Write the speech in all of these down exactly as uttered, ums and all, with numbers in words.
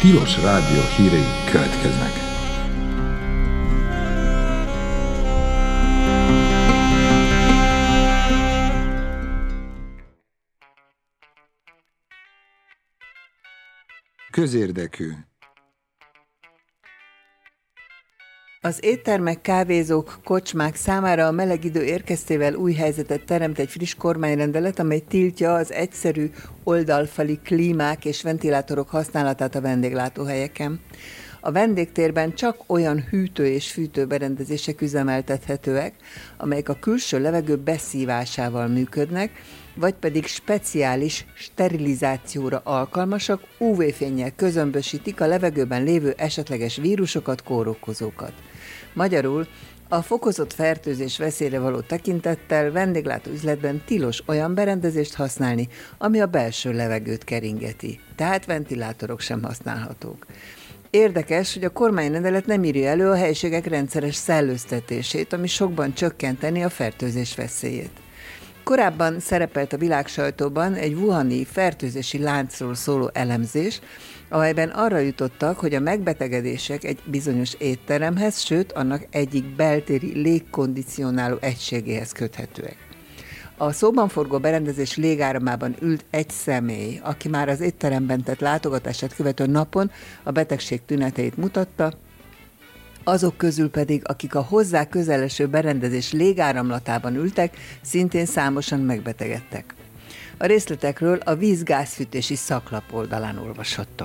Tilos Rádió hírei következnek. Közérdekű. Az éttermek, kávézók, kocsmák számára a meleg idő érkeztével új helyzetet teremt egy friss kormányrendelet, amely tiltja az egyszerű oldalfali klímák és ventilátorok használatát a vendéglátóhelyeken. A vendégtérben csak olyan hűtő és fűtő berendezések üzemeltethetőek, amelyek a külső levegő beszívásával működnek, vagy pedig speciális sterilizációra alkalmasak, ú vé-fénnyel közömbösítik a levegőben lévő esetleges vírusokat, kórokozókat. Magyarul a fokozott fertőzés veszélyre való tekintettel vendéglátóüzletben tilos olyan berendezést használni, ami a belső levegőt keringeti, tehát ventilátorok sem használhatók. Érdekes, hogy a kormányrendelet nem írja elő a helyiségek rendszeres szellőztetését, ami sokban csökkenteni a fertőzés veszélyét. Korábban szerepelt a világsajtóban egy wuhani fertőzési láncról szóló elemzés, amelyben arra jutottak, hogy a megbetegedések egy bizonyos étteremhez, sőt annak egyik beltéri légkondicionáló egységéhez köthetőek. A szóban forgó berendezés légáramában ült egy személy, aki már az étteremben tett látogatását követő napon a betegség tüneteit mutatta, azok közül pedig, akik a hozzá közeleső berendezés légáramlatában ültek, szintén számosan megbetegedtek. A részletekről a víz-gázfűtési szaklap oldalán olvashattok.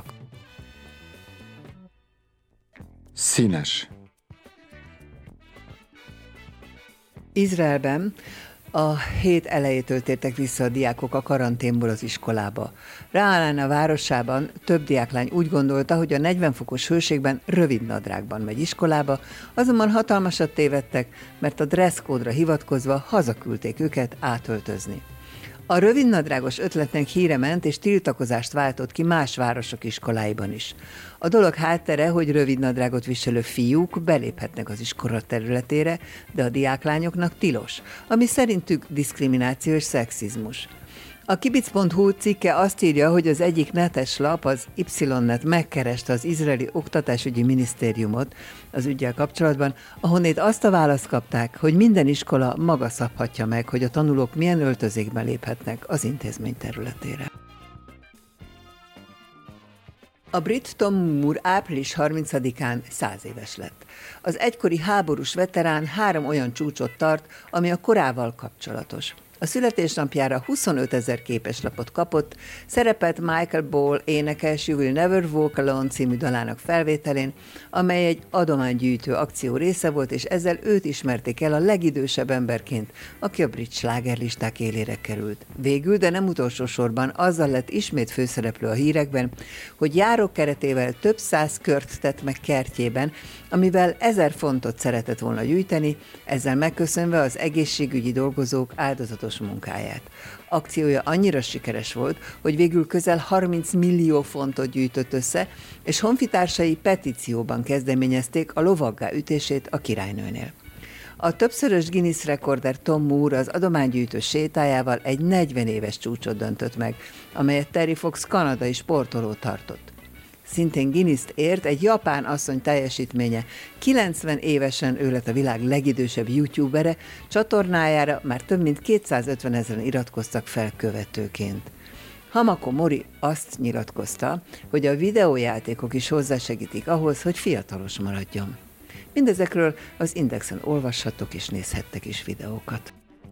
Színes. Izraelben a hét elejétől tértek vissza a diákok a karanténból az iskolába. Ráalán városában több diáklány úgy gondolta, hogy a negyven fokos hőségben rövid nadrágban megy iskolába, azonban hatalmasat tévedtek, mert a dresszkódra hivatkozva hazaküldték őket átöltözni. A rövidnadrágos ötletnek híre ment, és tiltakozást váltott ki más városok iskoláiban is. A dolog háttere, hogy rövidnadrágot viselő fiúk beléphetnek az iskola területére, de a diáklányoknak tilos, ami szerintük diszkrimináció és szexizmus. A kibic pont hu cikke azt írja, hogy az egyik netes lap, az Y-net megkereste az izraeli oktatásügyi minisztériumot az üggyel kapcsolatban, ahonnét azt a választ kapták, hogy minden iskola maga szabhatja meg, hogy a tanulók milyen öltözékben léphetnek az intézmény területére. A brit Tom Moore április harmincadikán száz éves lett. Az egykori háborús veterán három olyan csúcsot tart, ami a korával kapcsolatos. A születésnapjára huszonötezer képeslapot kapott, szerepelt Michael Ball énekes You Will Never Walk Alone című dalának felvételén, amely egy adománygyűjtő akció része volt, és ezzel őt ismerték el a legidősebb emberként, aki a brit slágerlisták élére került. Végül, de nem utolsó sorban azzal lett ismét főszereplő a hírekben, hogy járókeretével több száz kört tett meg kertjében, amivel ezer fontot szeretett volna gyűjteni, ezzel megköszönve az egészségügyi dolgozók áldozatos munkáját. Akciója annyira sikeres volt, hogy végül közel harminc millió fontot gyűjtött össze, és honfitársai petícióban kezdeményezték a lovaggá ütését a királynőnél. A többszörös Guinness rekorder Tom Moore az adománygyűjtő sétájával egy negyven éves csúcsot döntött meg, amelyet Terry Fox kanadai sportoló tartott. Szintén Guinness-t ért egy japán asszony teljesítménye. kilencven évesen ő lett a világ legidősebb youtubere, csatornájára már több mint kétszázötven ezeren iratkoztak fel követőként. Hamako Mori azt nyilatkozta, hogy a videójátékok is hozzásegítik ahhoz, hogy fiatalos maradjon. Mindezekről az Indexen olvashattok és nézhettek is videókat.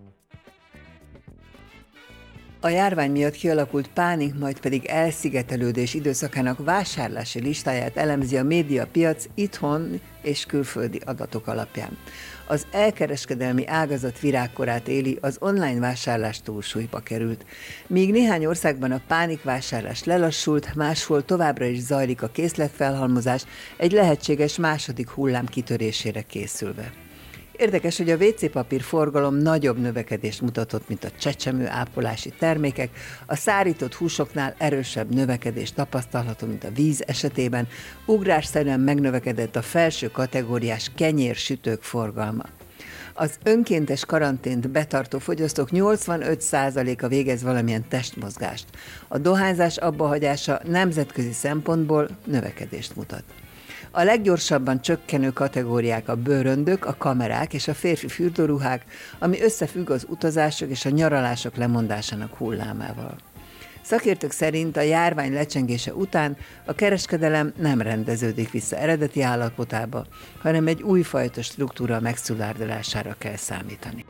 A járvány miatt kialakult pánik, majd pedig elszigetelődés időszakának vásárlási listáját elemzi a médiapiac itthon és külföldi adatok alapján. Az elkereskedelmi ágazat virágkorát éli, az online vásárlás túlsúlyba került. Míg néhány országban a pánikvásárlás lelassult, máshol továbbra is zajlik a készletfelhalmozás, egy lehetséges második hullám kitörésére készülve. Érdekes, hogy a vé cé papír forgalom nagyobb növekedést mutatott, mint a csecsemő ápolási termékek, a szárított húsoknál erősebb növekedés tapasztalható, mint a víz esetében, ugrásszerűen megnövekedett a felső kategóriás kenyérsütők forgalma. Az önkéntes karantént betartó fogyasztók nyolcvanöt százaléka végez valamilyen testmozgást. A dohányzás abbahagyása nemzetközi szempontból növekedést mutat. A leggyorsabban csökkenő kategóriák a bőröndök, a kamerák és a férfi fürdőruhák, ami összefügg az utazások és a nyaralások lemondásának hullámával. Szakértők szerint a járvány lecsengése után a kereskedelem nem rendeződik vissza eredeti állapotába, hanem egy újfajta struktúra megszilárdulására kell számítani.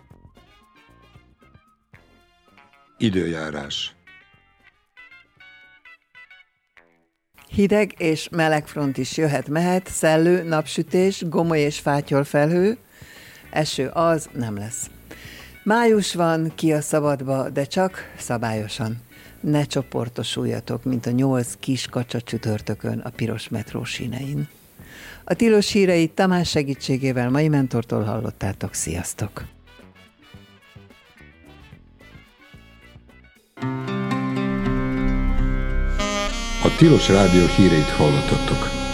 Időjárás. Hideg és meleg front is jöhet-mehet, szellő, napsütés, gomoly és fátyol felhő, eső az nem lesz. Május van, ki a szabadba, de csak szabályosan. Ne csoportosuljatok, mint a nyolc kis kacsa csütörtökön a piros metró sínein. A tilos híreit Tamás segítségével Mai Mentortól hallottátok. Sziasztok! A Tilos Rádió híreit hallottattok.